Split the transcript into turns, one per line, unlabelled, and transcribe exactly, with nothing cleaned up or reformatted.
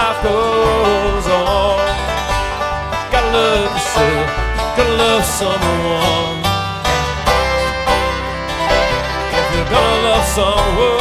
life goes on. Gotta love yourself, gotta love someone. If you're gonna love someone,